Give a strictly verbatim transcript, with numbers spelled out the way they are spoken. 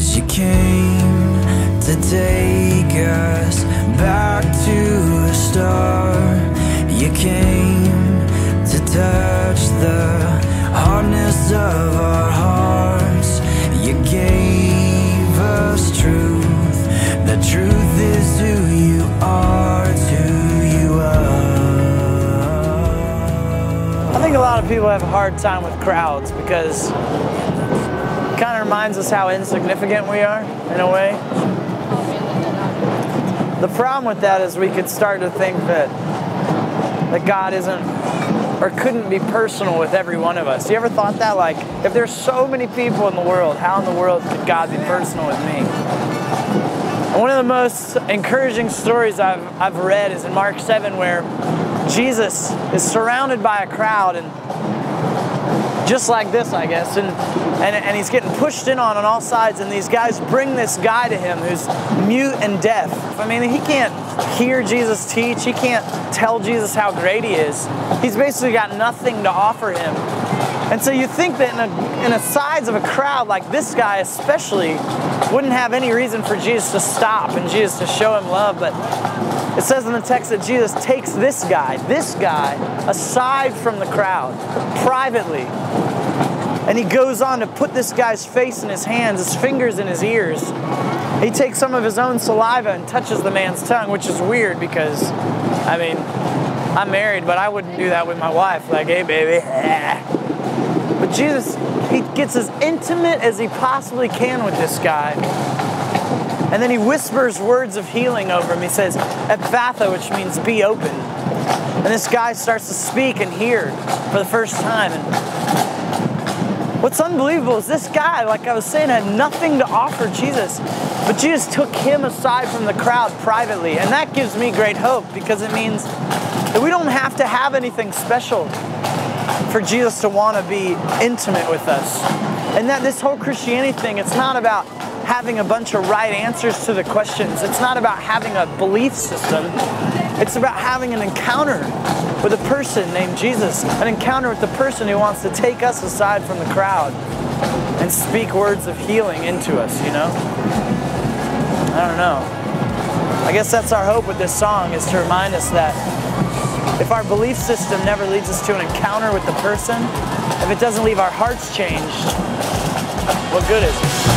'Cause you came to take us back to the start. You came to touch the hardness of our hearts. You gave us truth. The truth is who you are, it's who you are. I think a lot of people have a hard time with crowds because it kind of reminds us how insignificant we are, in a way. The problem with that is we could start to think that that God isn't or couldn't be personal with every one of us. You ever thought that? Like, if there's so many people in the world, how in the world could God be personal with me? And one of the most encouraging stories I've, I've read is in Mark seven, where Jesus is surrounded by a crowd, and just like this, I guess, and, and, and he's getting pushed in on on all sides, and these guys bring this guy to him who's mute and deaf. I mean, he can't hear Jesus teach. He can't tell Jesus how great he is. He's basically got nothing to offer him. And so you think that in a, in a size of a crowd like this guy especially wouldn't have any reason for Jesus to stop and Jesus to show him love, but it says in the text that Jesus takes this guy, this guy, aside from the crowd, privately. And he goes on to put this guy's face in his hands, his fingers in his ears. He takes some of his own saliva and touches the man's tongue, which is weird because, I mean, I'm married, but I wouldn't do that with my wife. Like, hey, baby. But Jesus, he gets as intimate as he possibly can with this guy. And then he whispers words of healing over him. He says, Ephphatha, which means be open. And this guy starts to speak and hear for the first time. And what's unbelievable is this guy, like I was saying, had nothing to offer Jesus. But Jesus took him aside from the crowd privately. And that gives me great hope, because it means that we don't have to have anything special for Jesus to want to be intimate with us. And that this whole Christianity thing, it's not about having a bunch of right answers to the questions. It's not about having a belief system. It's about having an encounter with a person named Jesus. An encounter with the person who wants to take us aside from the crowd and speak words of healing into us, you know? I don't know. I guess that's our hope with this song, is to remind us that if our belief system never leads us to an encounter with the person, if it doesn't leave our hearts changed, what good is it?